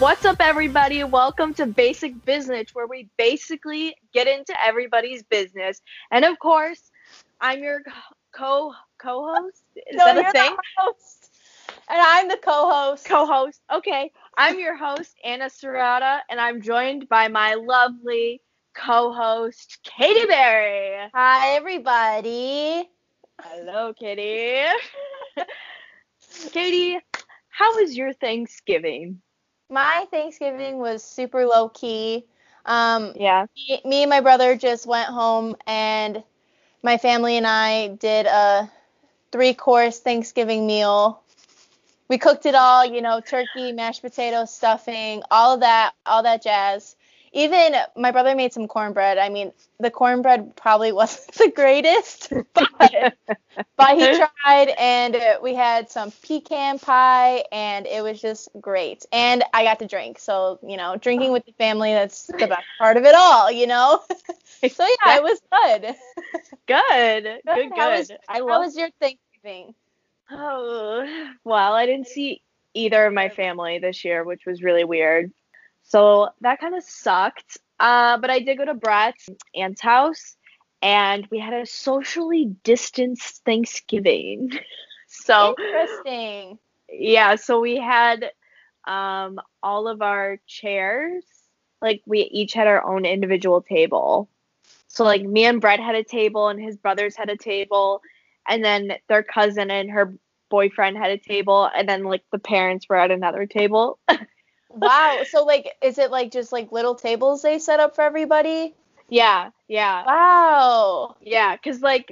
What's up, everybody? Welcome to Basic Business, where we basically get into everybody's business. And of course, I'm your co-host. Is No, that a you're thing? the host. And I'm the co-host. Co-host. Okay, I'm your host, Anna Serrata, and I'm joined by my lovely co-host, Katie Berry. Hi, everybody. Hello, Katie. Katie, how was your Thanksgiving? My Thanksgiving was super low key. Yeah. Me and my brother just went home, and my family and I did a 3-course Thanksgiving meal. We cooked it all, turkey, mashed potatoes, stuffing, all that jazz. Even my brother made some cornbread. I mean, the cornbread probably wasn't the greatest, but he tried, and we had some pecan pie, and it was just great. And I got to drink. So, drinking with the family, that's the best part of it all. So, yeah, it was good. Good. How was your Thanksgiving? Oh, well, I didn't see either of my family this year, which was really weird. So that kind of sucked. But I did go to Brett's aunt's house, and we had a socially distanced Thanksgiving. So Interesting. yeah, so we had all of our chairs, like we each had our own individual table. So like me and Brett had a table and his brothers had a table and then their cousin and her boyfriend had a table and then like the parents were at another table. Wow. So, is it just little tables they set up for everybody? Yeah. Wow. Yeah, 'cause like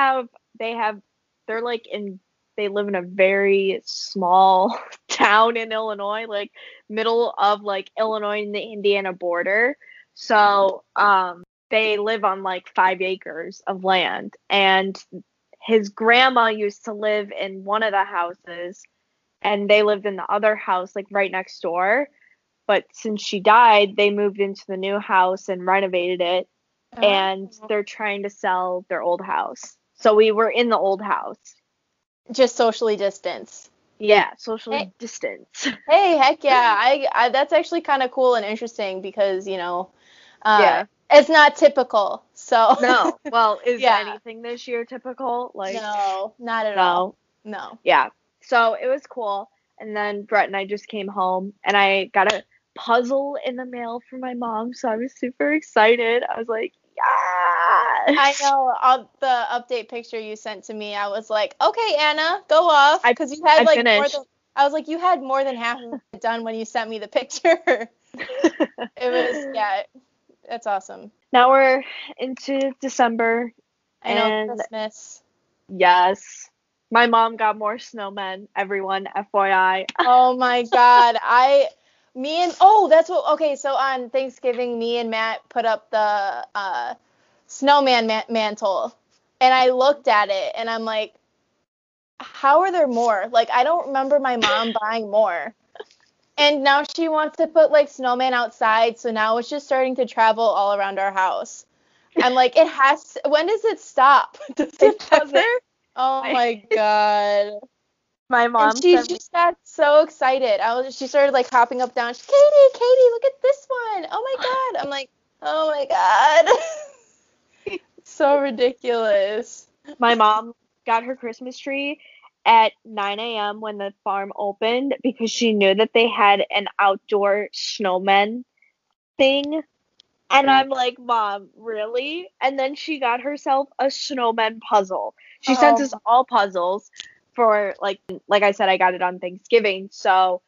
they're like in they live in a very small town in Illinois, like middle of like Illinois and the Indiana border. So, they live on like 5 acres of land and his grandma used to live in one of the houses and they lived in the other house like right next door. But since she died, they moved into the new house and renovated it and Oh. they're trying to sell their old house. So we were in the old house. Just socially distance. Yeah, socially Hey, distance. hey, heck yeah. I that's actually kind of cool and interesting because, Yeah. it's not typical. So, No. Well, is yeah. anything this year typical? Like, No, not at all. no. No. Yeah. So it was cool. And then Brett and I just came home and I got a puzzle in the mail from my mom. So I was super excited. I was like, I yes. know the update picture you sent to me. I was like, okay, Anna, go off, I because you had I finished. I was like, you had more than half of it done when you sent me the picture. It was, yeah, that's awesome. Now we're into December I know, and Christmas. yes, my mom got more snowmen, everyone, FYI. Oh my God. That's what, okay, so on Thanksgiving, me and Matt put up the snowman mantle, and I looked at it, and I'm like, how are there more? Like, I don't remember my mom buying more. And now she wants to put snowman outside, so now it's just starting to travel all around our house. I'm like, when does it stop? Does It it ever? doesn't. Oh my God. My And mom she sent me. just got so excited. She started hopping up down. Katie, look at this one. Oh my God. I'm like, oh my God. So ridiculous. My mom got her Christmas tree at 9 a.m. when the farm opened because she knew that they had an outdoor snowman thing. And I'm like, Mom, really? And then she got herself a snowman puzzle. She sent us Um, all puzzles for like I said, I got it on Thanksgiving. So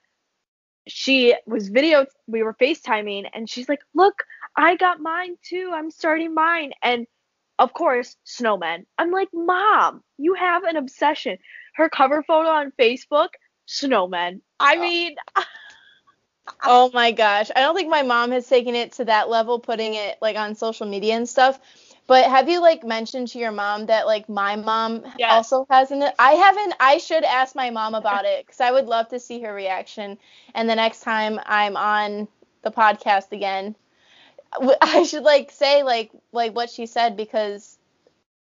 we were FaceTiming and she's like, look, I got mine too. I'm starting mine. And of course, snowmen. I'm like, Mom, you have an obsession. Her cover photo on Facebook, snowmen. I mean, oh my gosh. I don't think my mom has taken it to that level, putting it on social media and stuff. But have you mentioned to your mom that my mom yes. also has an? I haven't. I should ask my mom about it because I would love to see her reaction. And the next time I'm on the podcast again, I should say what she said, because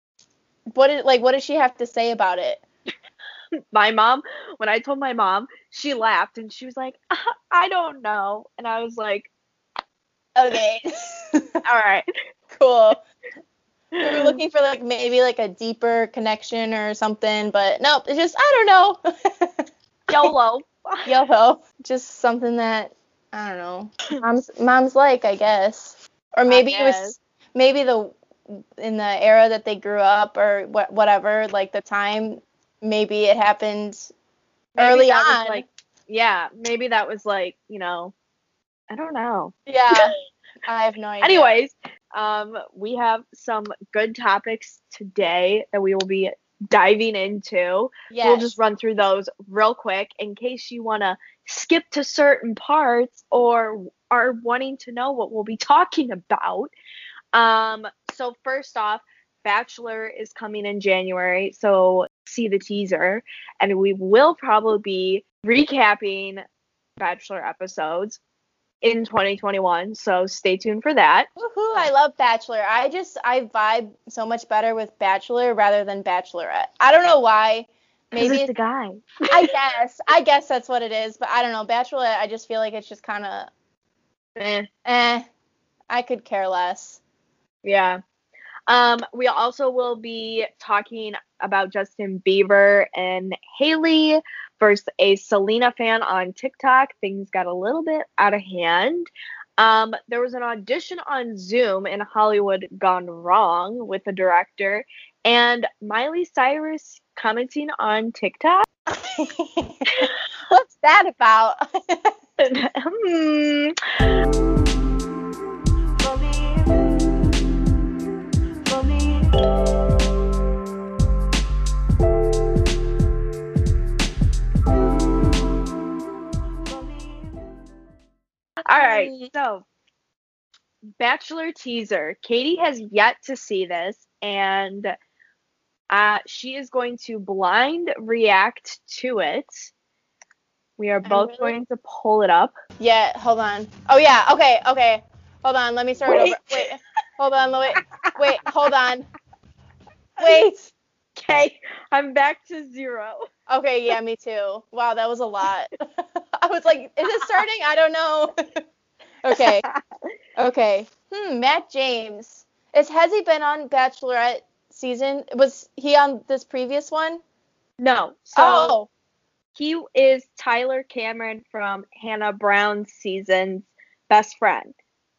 what does she have to say about it? My mom, when I told my mom, she laughed and she was like, I don't know. And I was like, Okay. all right. Cool. We were looking for like maybe like a deeper connection or something, but nope, it's just I don't know. YOLO. YOLO. Just something that I don't know. Mom's like, I guess. Or maybe it was maybe in the era that they grew up or whatever, like the time, maybe it happened early that on. Was like, yeah, maybe that was like, I don't know. Yeah. I have no idea. Anyways, we have some good topics today that we will be diving into. Yes. So we'll just run through those real quick in case you want to skip to certain parts or are wanting to know what we'll be talking about. So first off, Bachelor is coming in January, so see the teaser, and we will probably be recapping Bachelor episodes in 2021, so stay tuned for that. Woohoo, I love Bachelor. I vibe so much better with Bachelor rather than Bachelorette. I don't know why. Maybe it's a guy. I guess that's what it is, but I don't know. Bachelorette, I just feel like it's just kind of I could care less. Yeah. We also will be talking about Justin Bieber and Haley versus a Selena fan on TikTok. Things got a little bit out of hand. There was an audition on Zoom in Hollywood gone wrong with the director, and Miley Cyrus commenting on TikTok. What's that about? All right, so Bachelor teaser. Katie has yet to see this, and she is going to blind react to it. We are both going to pull it up. Yeah, hold on. Oh yeah, okay. Hold on, let me start over. Wait, hold on, wait, hold on. Wait. Okay, I'm back to 0. Okay, yeah, me too. Wow, that was a lot. I was like, is it starting? I don't know. Okay. Matt James. Has he been on Bachelorette season? Was he on this previous one? No. So he is Tyler Cameron from Hannah Brown's season's best friend.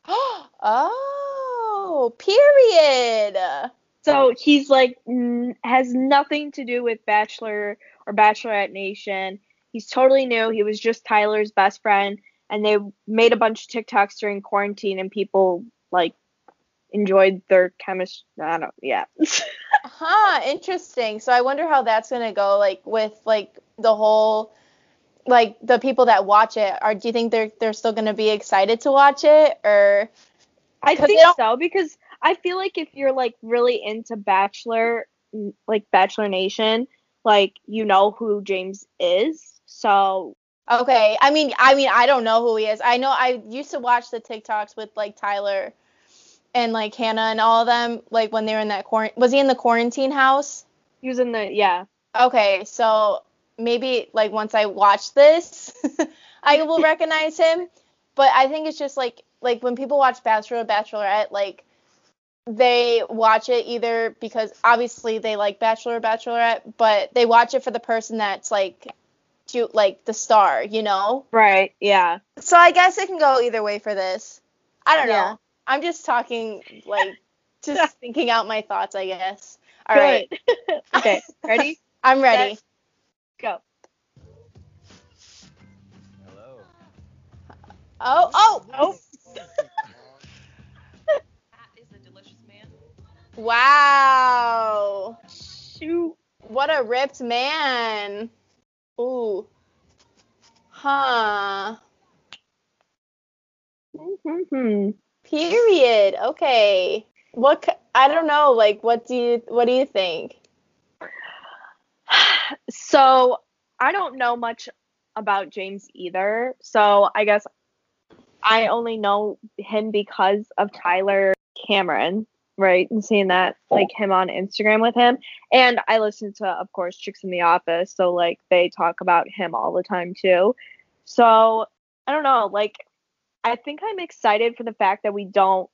Oh, period. So he's like has nothing to do with Bachelor or Bachelorette Nation. He's totally new. He was just Tyler's best friend, and they made a bunch of TikToks during quarantine, and people like enjoyed their chemistry. I don't. Yeah. Interesting. So I wonder how that's gonna go. Like with like the whole, like the people that watch it. Do you think they're still gonna be excited to watch it, or? I think so, because I feel like if you're like really into Bachelor, like Bachelor Nation, like you know who James is. So okay, I mean I don't know who he is. I know I used to watch the TikToks with like Tyler and like Hannah and all of them, like when they were in that was he in the quarantine house? He was in the Okay, so maybe like once I watch this, I will recognize him. But I think it's just like when people watch Bachelor or Bachelorette, like they watch it either because obviously they like Bachelor or Bachelorette, but they watch it for the person that's like the star, you know? Right, yeah. So I guess it can go either way for this. I don't know. I'm just talking like just thinking out my thoughts, I guess. All right. Okay, ready? I'm ready. Set, go. Hello. Oh. That is a delicious man. Wow. Shoot. What a ripped man. Ooh. Huh. Period. Okay. I don't know. Like, what do you think? So I don't know much about James either. So I guess I only know him because of Tyler Cameron. right? And seeing that, like, him on Instagram with him. And I listen to, of course, Chicks in the Office, so, like, they talk about him all the time, too. So, I don't know, like, I think I'm excited for the fact that we don't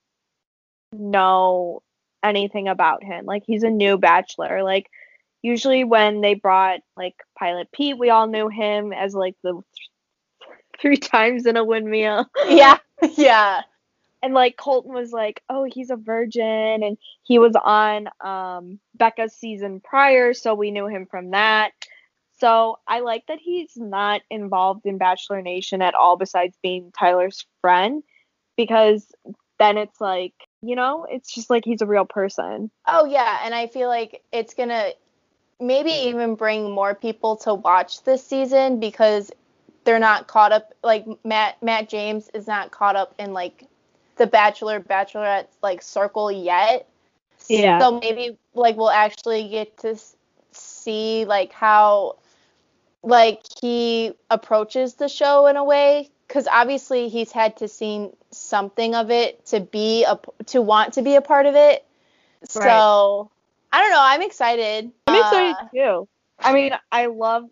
know anything about him. Like, he's a new bachelor. Like, usually when they brought, like, Pilot Pete, we all knew him as, like, the three times in a windmill. Yeah. Yeah. And, like, Colton was like, oh, he's a virgin, and he was on Becca's season prior, so we knew him from that. So I like that he's not involved in Bachelor Nation at all besides being Tyler's friend, because then it's like, it's just like he's a real person. Oh, yeah. And I feel like it's going to maybe even bring more people to watch this season because they're not caught up. Like, Matt James is not caught up in, like, the Bachelorette, like, circle yet. Yeah. So maybe, like, we'll actually get to see, like, how, like, he approaches the show in a way. Because obviously he's had to see something of it to want to be a part of it. Right. So, I don't know. I'm excited. I'm excited too. I mean, I love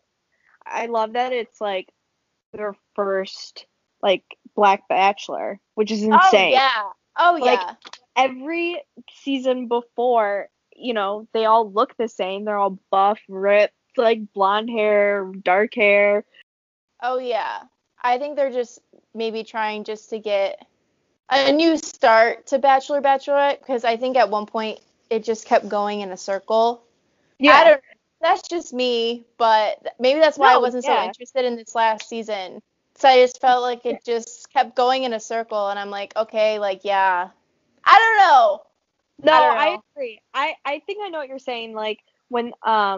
that it's like their first like Black Bachelor, which is insane. Oh yeah. Like every season before, they all look the same. They're all buff, ripped, like blonde hair, dark hair. Oh yeah. I think they're just maybe trying just to get a new start to Bachelorette because I think at one point it just kept going in a circle. Yeah. That's just me, but maybe that's why I wasn't so interested in this last season. So I just felt like it just kept going in a circle, and I'm like, okay, like, yeah. I don't know. No, I agree. I think I know what you're saying. Like, when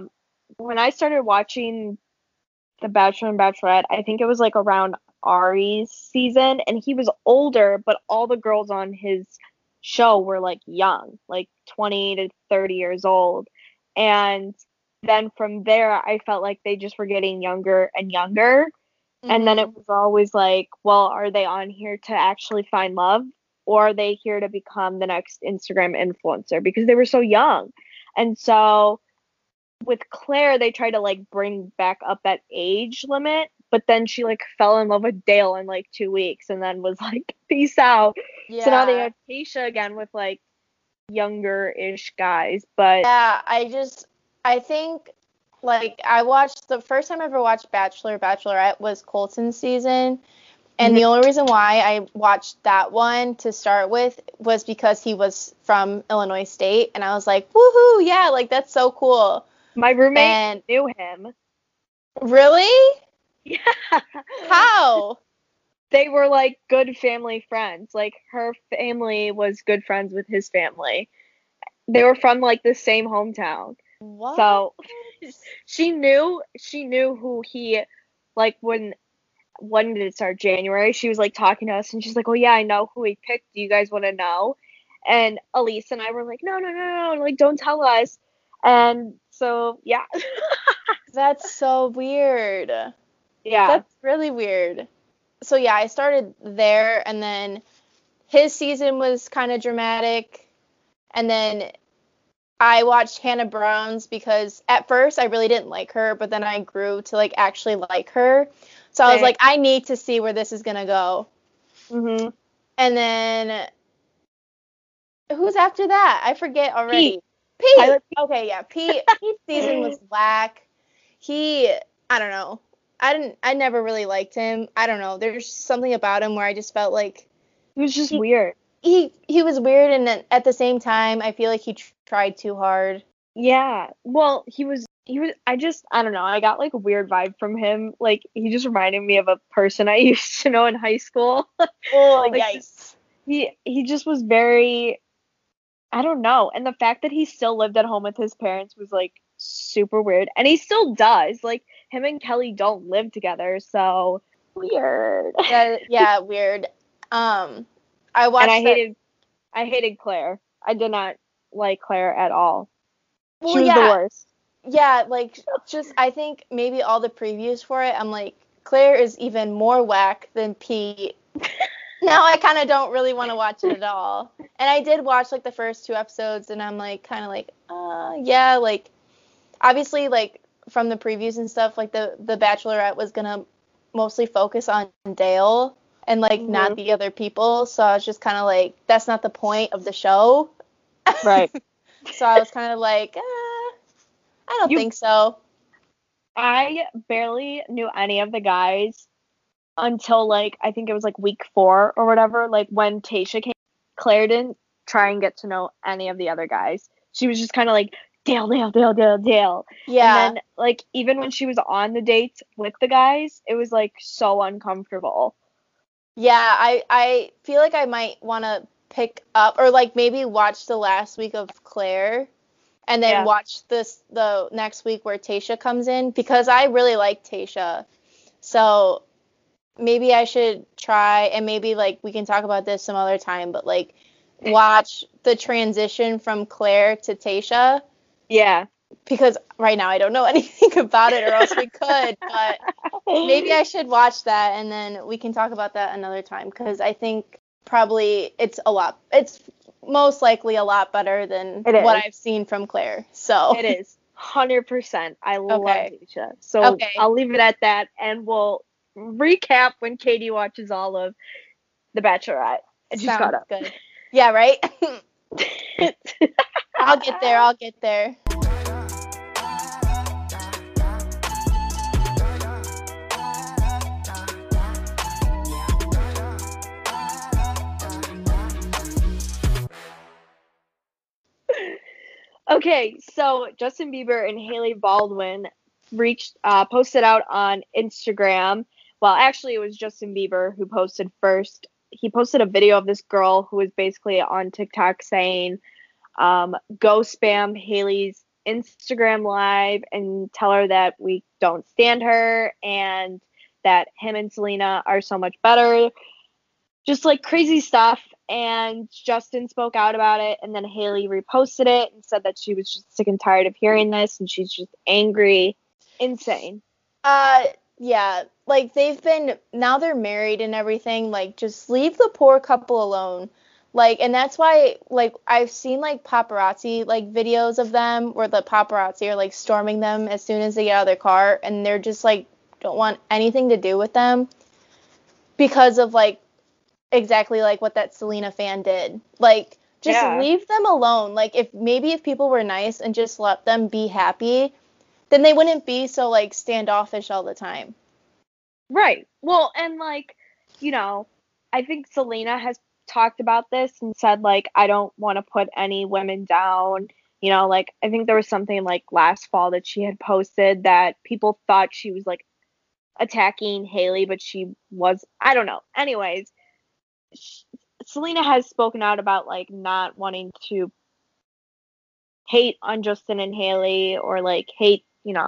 I started watching The Bachelor and Bachelorette, I think it was, like, around Ari's season, and he was older, but all the girls on his show were, like, young, like 20 to 30 years old. And then from there, I felt like they just were getting younger and younger. Mm-hmm. And then it was always like, well, are they on here to actually find love? Or are they here to become the next Instagram influencer? Because they were so young. And so with Claire, they tried to, like, bring back up that age limit. But then she, like, fell in love with Dale in, like, 2 weeks and then was like, peace out. Yeah. So now they have Tayshia again with, like, younger-ish guys. But yeah, I think, like, the first time I ever watched Bachelorette was Colton's season. And the only reason why I watched that one to start with was because he was from Illinois State. And I was like, woohoo, yeah, like, that's so cool. My roommate knew him. Really? Yeah. How? They were, like, good family friends. Like, her family was good friends with his family. They were from, like, the same hometown. What? So she knew who he, like, when did it start? January. She was, like, talking to us, and she's like, oh, yeah, I know who he picked. Do you guys want to know? And Elise and I were like, no, like, don't tell us. And so, yeah. That's so weird. Yeah. That's really weird. So, yeah, I started there, and then his season was kind of dramatic. And then I watched Hannah Brown's because at first I really didn't like her, but then I grew to, like, actually like her. So I was like, I need to see where this is going to go. Mm-hmm. And then who's after that? I forget already. Pete. Okay, yeah. Pete's season was whack. I don't know. I never really liked him. I don't know. There's something about him where I just felt like he was just weird. He was weird, and then at the same time, I feel like he tried too hard. Yeah. Well, he was. I don't know. I got, like, a weird vibe from him. Like, he just reminded me of a person I used to know in high school. Oh, like, yikes. He just was very, I don't know. And the fact that he still lived at home with his parents was, like, super weird. And he still does. Like, him and Kelly don't live together, so weird. Yeah, weird. I hated Claire. I did not like Claire at all. Well, she was the worst. Yeah, like, just, I think maybe all the previews for it, I'm like, Claire is even more whack than Pete. Now I kind of don't really want to watch it at all. And I did watch like the first 2 episodes, and I'm like kind of like, yeah, like obviously like from the previews and stuff, like the Bachelorette was gonna mostly focus on Dale and like not the other people. So I was just kind of like, that's not the point of the show. Right. So I was kind of like, I don't think so. I barely knew any of the guys until like I think it was like week 4 or whatever. Like when Tayshia came, Claire didn't try and get to know any of the other guys. She was just kind of like Dale, Dale, Dale, Dale, Dale. Yeah. And then like even when she was on the dates with the guys, it was like so uncomfortable. Yeah, I feel like I might want to pick up or like maybe watch the last week of Claire and then watch the next week where Tayshia comes in, because I really like Tayshia. So maybe I should try, and maybe like we can talk about this some other time, but like watch the transition from Claire to Tayshia. Yeah. Because right now I don't know anything about it, or else we could, but maybe I should watch that and then we can talk about that another time, because I think probably it's most likely a lot better than what I've seen from Claire. So it is 100%. I love Tayshia. So Okay. I'll leave it at that, and we'll recap when Katie watches all of The Bachelorette. I just got up. Good. Yeah, right? I'll get there. Okay, so Justin Bieber and Hailey Baldwin posted out on Instagram. Well, actually, it was Justin Bieber who posted first. He posted a video of this girl who was basically on TikTok saying, go spam Hailey's Instagram live and tell her that we don't stand her and that him and Selena are so much better. Just like crazy stuff. And Justin spoke out about it, and then Hailey reposted it and said that she was just sick and tired of hearing this, and she's just angry. Insane. Yeah, like now they're married and everything, like just leave the poor couple alone. Like, and that's why, like, I've seen like paparazzi like videos of them where the paparazzi are like storming them as soon as they get out of their car, and they're just like don't want anything to do with them because of like exactly like what that Selena fan did. Like, just leave them alone. Like, if people were nice and just let them be happy, then they wouldn't be so like standoffish all the time. Right. Well, and like, I think Selena has talked about this and said like, I don't want to put any women down. Like, I think there was something like last fall that she had posted that people thought she was like attacking Hailey, but she was, I don't know. Anyways, Selena has spoken out about like not wanting to hate on Justin and Hailey or like hate,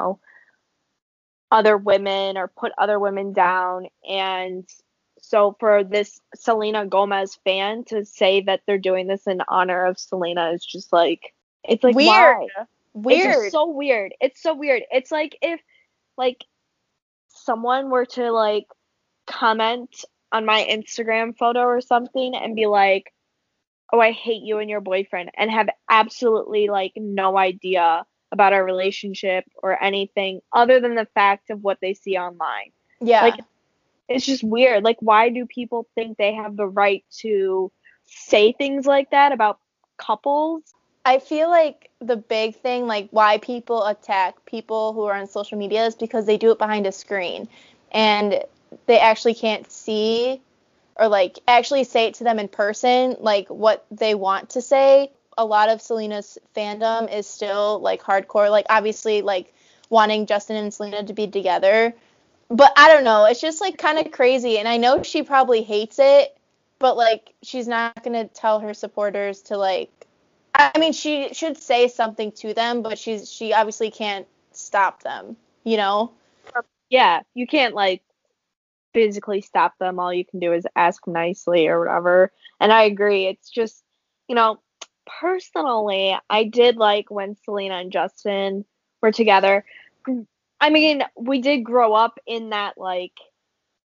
other women or put other women down. And so for this Selena Gomez fan to say that they're doing this in honor of Selena is just like, it's like weird. Why? Weird. It's so weird. It's so weird. It's like if like someone were to like comment on my Instagram photo or something and be like, oh, I hate you and your boyfriend, and have absolutely like no idea about our relationship or anything other than the fact of what they see online. Yeah. Like, it's just weird. Like, why do people think they have the right to say things like that about couples? I feel like the big thing, like why people attack people who are on social media, is because they do it behind a screen and they actually can't see or like actually say it to them in person, like what they want to say. A lot of Selena's fandom is still like hardcore, like obviously like wanting Justin and Selena to be together. But I don't know, it's just like kind of crazy, and I know she probably hates it, but like she's not going to tell her supporters to like, I mean, she should say something to them, but she obviously can't stop them, Yeah, you can't like physically stop them. All you can do is ask nicely or whatever. And I agree. It's just, personally, I did like when Selena and Justin were together. I mean, we did grow up in that like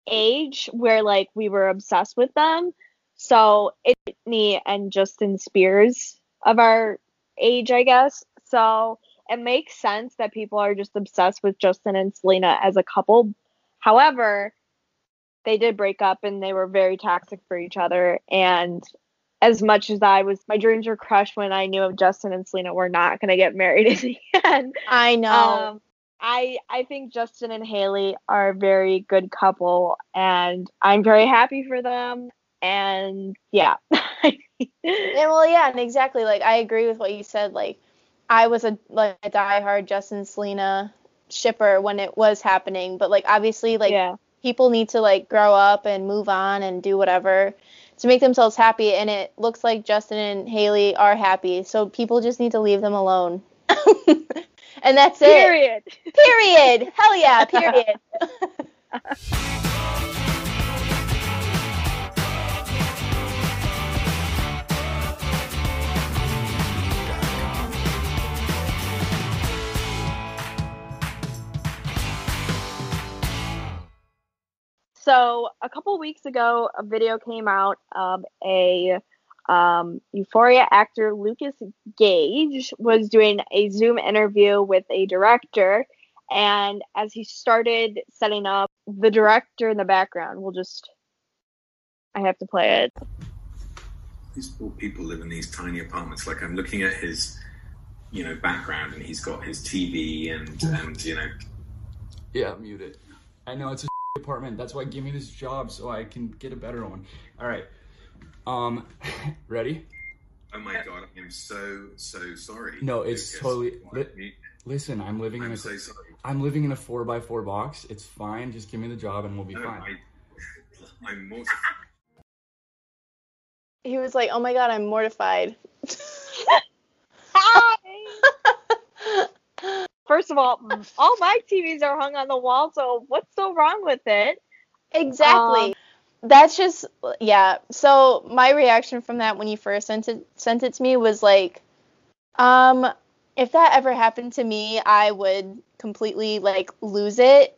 age where like we were obsessed with them. So it's Whitney and Justin Spears of our age, I guess. So it makes sense that people are just obsessed with Justin and Selena as a couple. However, they did break up and they were very toxic for each other. And as much as my dreams were crushed when I knew Justin and Selena were not going to get married in the end. I know. I think Justin and Haley are a very good couple, and I'm very happy for them. And yeah. And exactly. Like, I agree with what you said. Like, I was a diehard Justin Selena shipper when it was happening, but like obviously like Yeah. people need to like grow up and move on and do whatever to make themselves happy, and it looks like Justin and Haley are happy, so people just need to leave them alone. And that's Period. it. Period. Hell yeah, period. So a couple weeks ago, a video came out of a Euphoria actor, Lucas Gage, was doing a Zoom interview with a director. And as he started setting up, the director in the background I have to play it. These poor people live in these tiny apartments. Like, I'm looking at his, background, and he's got his TV and Yeah, mute it. I know it's a apartment. That's why give me this job so I can get a better one. All right. Ready? Oh my God, I'm so sorry. No, it's Lucas. totally. Listen, I'm living in so sorry. I'm living in a 4x4 box. It's fine. Just give me the job and we'll be fine. I'm mortified. He was like, "Oh my God, I'm mortified." First of all my TVs are hung on the wall, so what's so wrong with it? Exactly. That's just, yeah. So my reaction from that when you first sent it to me was like, if that ever happened to me, I would completely like lose it.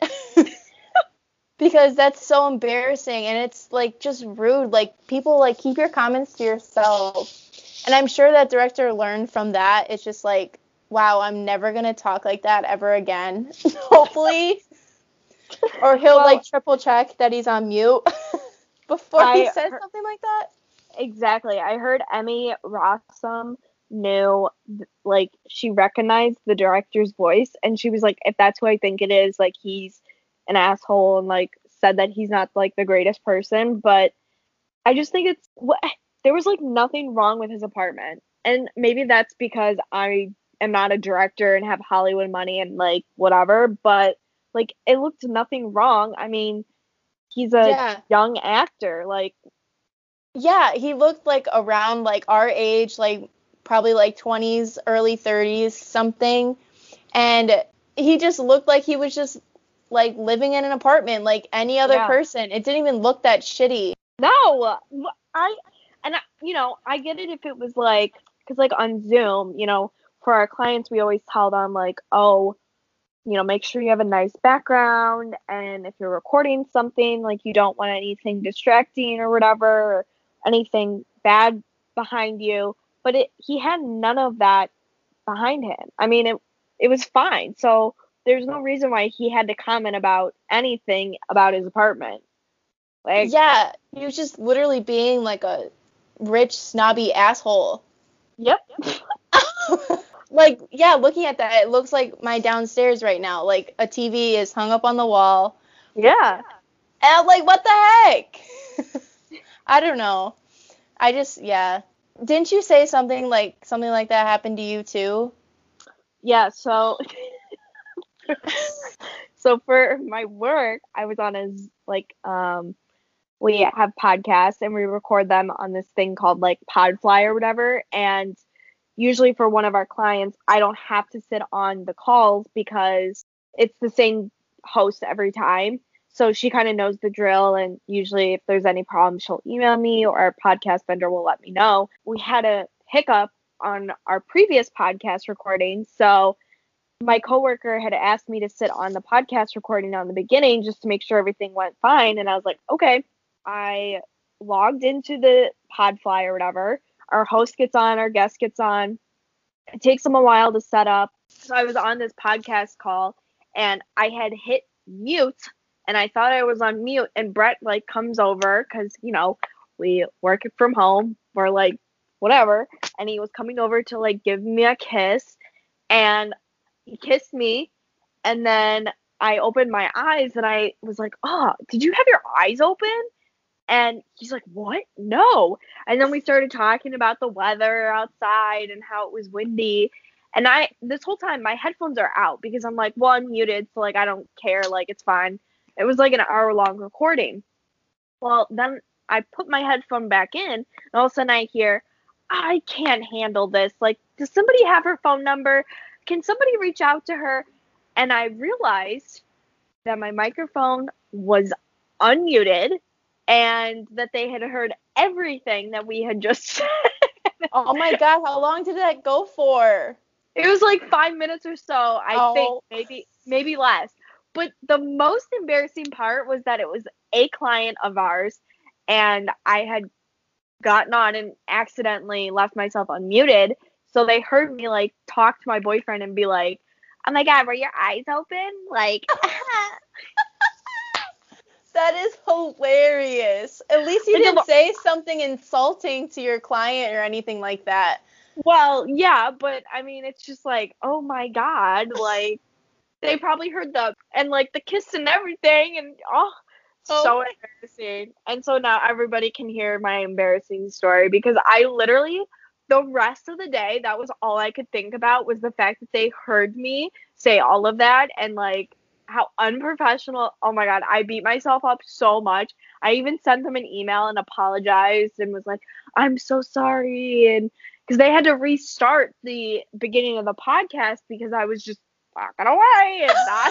Because that's so embarrassing, and it's like just rude. Like, people, like, keep your comments to yourself. And I'm sure that director learned from that. It's just like, wow, I'm never gonna talk like that ever again. Hopefully. Or he'll like triple check that he's on mute before he says something like that. Exactly. I heard Emmy Rossum knew, like, she recognized the director's voice, and she was like, if that's who I think it is, like, he's an asshole, and like said that he's not like the greatest person. But I just think there was like nothing wrong with his apartment, and maybe that's because I am not a director and have Hollywood money and like whatever, but like it looked nothing wrong. I mean, he's a young actor, like. Yeah, he looked like around like our age, like probably like 20s, early 30s, something. And he just looked like he was just like living in an apartment like any other person. It didn't even look that shitty. No, I get it if it was like, because like on Zoom, for our clients, we always tell them like, oh, make sure you have a nice background, and if you're recording something, like, you don't want anything distracting or whatever, or anything bad behind you. But he had none of that behind him. I mean, it was fine. So there's no reason why he had to comment about anything about his apartment. Like, yeah, he was just literally being like a rich, snobby asshole. Yep. Like, yeah, looking at that, it looks like my downstairs right now. Like, a TV is hung up on the wall. Yeah. And I'm like, what the heck? I don't know. I just, yeah. Didn't you say something like that happened to you too? Yeah, so for my work, I was on we have podcasts and we record them on this thing called like Podfly or whatever, and usually for one of our clients, I don't have to sit on the calls because it's the same host every time. So she kind of knows the drill, and usually if there's any problems, she'll email me, or our podcast vendor will let me know. We had a hiccup on our previous podcast recording, so my coworker had asked me to sit on the podcast recording on the beginning just to make sure everything went fine. And I was like, okay. I logged into the Podfly or whatever. Our host gets on, our guest gets on. It takes them a while to set up. So I was on this podcast call and I had hit mute and I thought I was on mute. And Brett like comes over because, you know, we work from home. We're like, whatever. And he was coming over to like give me a kiss. And he kissed me, and then I opened my eyes, and I was like, oh, did you have your eyes open? And he's like, what? No. And then we started talking about the weather outside and how it was windy. And this whole time, my headphones are out because I'm like, well, I'm muted, so like I don't care, like it's fine. It was like an hour-long recording. Well, then I put my headphone back in, and all of a sudden I hear, I can't handle this. Like, does somebody have her phone number? Can somebody reach out to her? And I realized that my microphone was unmuted and that they had heard everything that we had just said. Oh my God, how long did that go for? It was like 5 minutes or so, I think, maybe less. But the most embarrassing part was that it was a client of ours, and I had gotten on and accidentally left myself unmuted. So they heard me like talk to my boyfriend and be like, oh my God, were your eyes open? Like, that is hilarious. At least you didn't say something insulting to your client or anything like that. Well, yeah, but I mean, it's just like, oh my God, like they probably heard and like the kiss and everything, and so embarrassing. And so now everybody can hear my embarrassing story because I literally, the rest of the day, that was all I could think about was the fact that they heard me say all of that and like how unprofessional. Oh my God, I beat myself up so much. I even sent them an email and apologized and was like, I'm so sorry. And because they had to restart the beginning of the podcast because I was just walking away and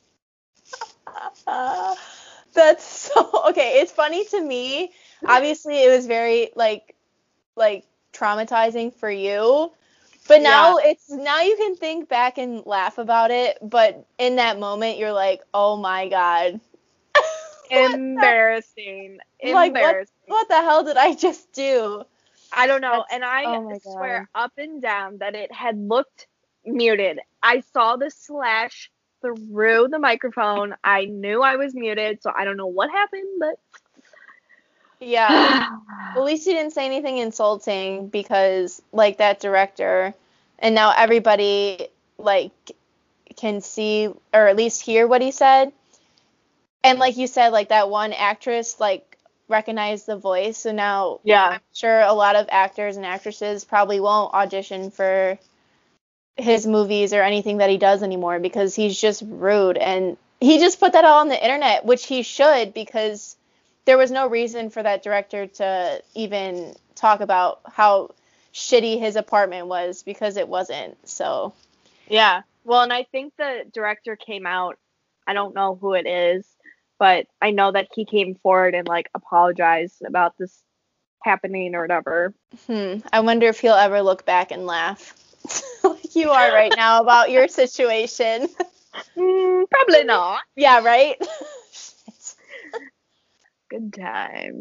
not. That's so okay. It's funny to me. Obviously, it was very like traumatizing for you. But now now you can think back and laugh about it. But in that moment, you're like, oh my God. Embarrassing. Like, what the hell did I just do? I don't know. And I swear up and down that it had looked muted. I saw the slash through the microphone. I knew I was muted, so I don't know what happened, but yeah. At least you didn't say anything insulting because like that director, and now everybody like can see or at least hear what he said. And like you said, like that one actress like recognized the voice, so now I'm sure a lot of actors and actresses probably won't audition for his movies or anything that he does anymore because he's just rude. And he just put that all on the internet, which he should, because there was no reason for that director to even talk about how shitty his apartment was because it wasn't. So yeah, well, and I think the director came out, I don't know who it is, but I know that he came forward and like apologized about this happening or whatever. I wonder if he'll ever look back and laugh like you are right now about your situation. Probably not. Yeah, right? Good times.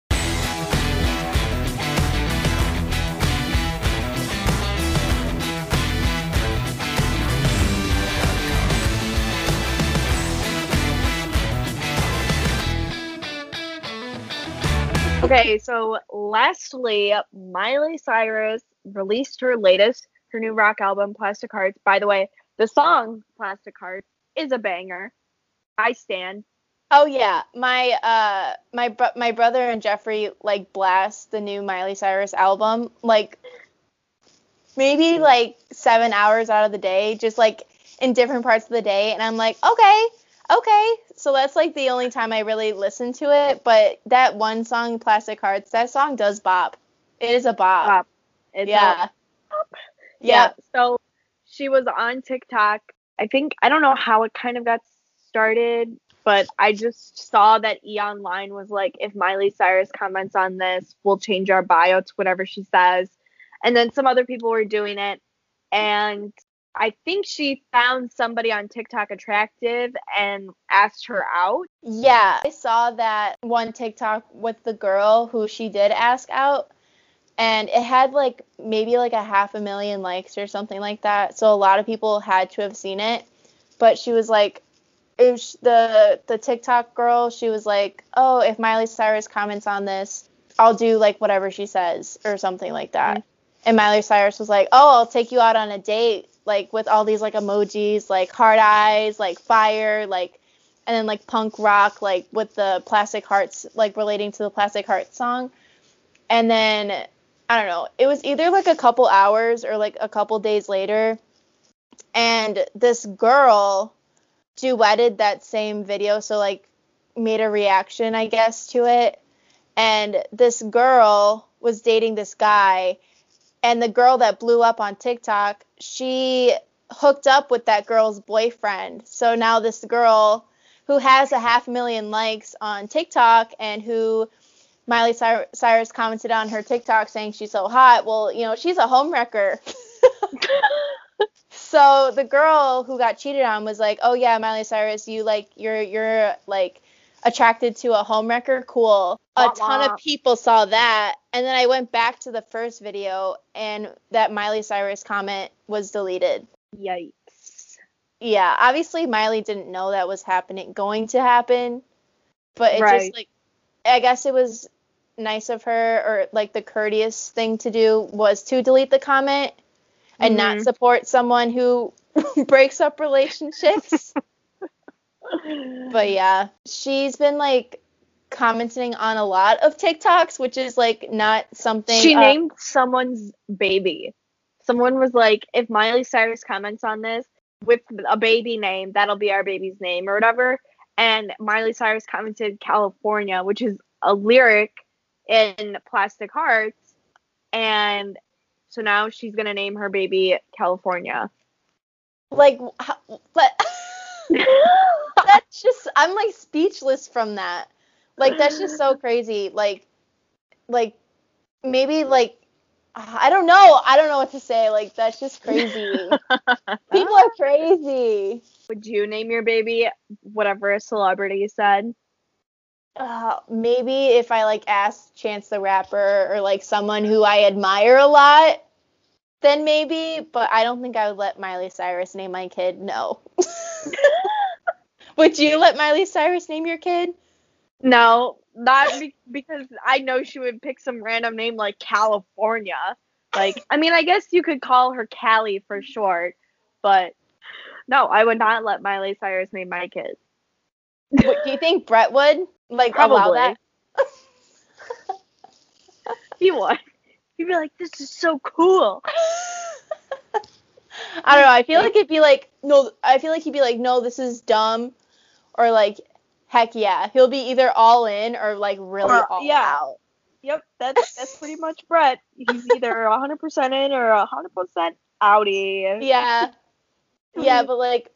Okay, so lastly, Miley Cyrus released her new rock album, Plastic Hearts. By the way, the song Plastic Hearts is a banger. I stand. Oh yeah, my brother and Jeffrey like blast the new Miley Cyrus album like maybe like 7 hours out of the day, just like in different parts of the day, and I'm like, okay. So that's like the only time I really listen to it. But that one song, Plastic Hearts, that song does bop. It is a bop. It's yeah. Yeah. So she was on TikTok. I don't know how it kind of got started, but I just saw that E-Online was like, if Miley Cyrus comments on this, we'll change our bio to whatever she says. And then some other people were doing it. And I think she found somebody on TikTok attractive and asked her out. Yeah, I saw that one TikTok with the girl who she did ask out, and it had like maybe like 500,000 likes or something like that. So a lot of people had to have seen it. But she was like, the TikTok girl, she was like, oh, if Miley Cyrus comments on this, I'll do like whatever she says or something like that. And Miley Cyrus was like, oh, I'll take you out on a date, like with all these like emojis, like heart eyes, like fire, like, and then like punk rock, like with the Plastic Hearts, like relating to the Plastic Hearts song. And then, I don't know, it was either like a couple hours or like a couple days later, and this girl duetted that same video, so like made a reaction, I guess, to it. And this girl was dating this guy, and the girl that blew up on TikTok, she hooked up with that girl's boyfriend. So now this girl who has 500,000 likes on TikTok and who Miley Cyrus commented on her TikTok saying she's so hot, well, you know, she's a homewrecker. So the girl who got cheated on was like, oh yeah, Miley Cyrus, you're like attracted to a homewrecker, cool. A ton of people saw that, and then I went back to the first video, and that Miley Cyrus comment was deleted. Yikes. Yeah, obviously Miley didn't know that was going to happen, but it just like, I guess it was nice of her, or like the courteous thing to do was to delete the comment and not support someone who breaks up relationships. But yeah, she's been like commenting on a lot of TikToks, which is like not something. She named someone's baby. Someone was like, if Miley Cyrus comments on this with a baby name, that'll be our baby's name or whatever. And Miley Cyrus commented California, which is a lyric in Plastic Hearts. And so now she's going to name her baby California. Like, that's just, I'm like speechless from that. Like, that's just so crazy. Like maybe like, I don't know what to say. Like, that's just crazy. People are crazy. Would you name your baby whatever a celebrity said? Maybe if I like asked Chance the Rapper or like someone who I admire a lot, then maybe. But I don't think I would let Miley Cyrus name my kid. No. Would you let Miley Cyrus name your kid? No, not because I know she would pick some random name like California. Like, I mean, I guess you could call her Callie for short, but no, I would not let Miley Cyrus name my kid. Do you think Brett would? Like, probably allow that? He would. He'd be like, this is so cool. I don't know. I feel like it'd be like, no, I feel like he'd be like, no, this is dumb. Or like, heck yeah. He'll be either all in or like really all out. Yep, that's pretty much Brett. He's either 100% in or 100% outie. Yeah. Yeah, but like,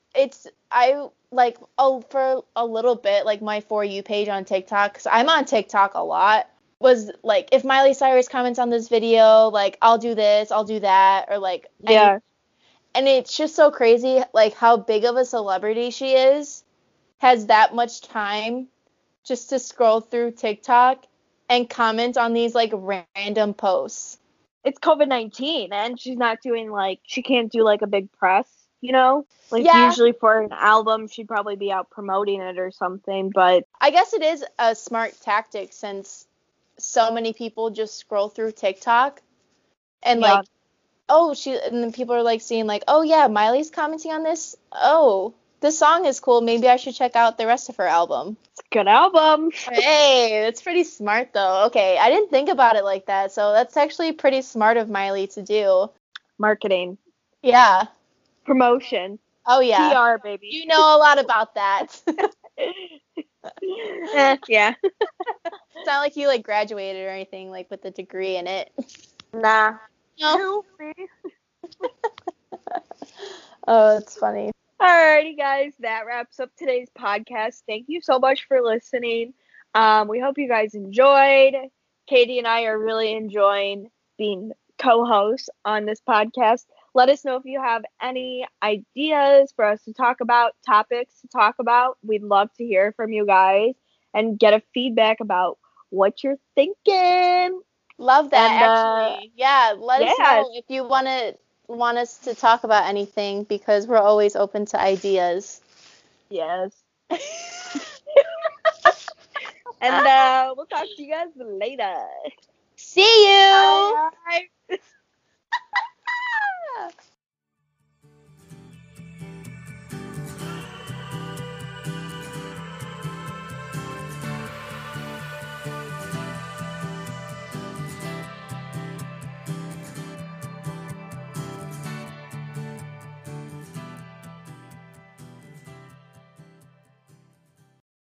for a little bit, like my For You page on TikTok, because I'm on TikTok a lot, was like, if Miley Cyrus comments on this video, like, I'll do this, I'll do that, or like, yeah. And it's just so crazy, like, how big of a celebrity she is, has that much time just to scroll through TikTok and comment on these, like, random posts. It's COVID-19, and she's not doing, like, she can't do, like, a big press, you know? Like, usually for an album, she'd probably be out promoting it or something, but... I guess it is a smart tactic since so many people just scroll through TikTok and, like, and then people are, like, seeing, like, oh, yeah, Miley's commenting on this? Oh, this song is cool. Maybe I should check out the rest of her album. It's a good album. Hey, that's pretty smart, though. Okay, I didn't think about it like that, so that's actually pretty smart of Miley to do. Marketing. Yeah. Promotion. Oh, yeah. PR, baby. You know a lot about that. Yeah. It's not like you, like, graduated or anything, like, with a degree in it. Nah. No. Oh, that's funny. Alrighty, guys. That wraps up today's podcast. Thank you so much for listening. We hope you guys enjoyed. Katie and I are really enjoying being co-hosts on this podcast. Let us know if you have any ideas for us to talk about, topics to talk about. We'd love to hear from you guys and get a feedback about what you're thinking. Love that, And, actually. Yeah, let us yeah. know if you want us to talk about anything, because we're always open to ideas. Yes. And we'll talk to you guys later. See you. Bye.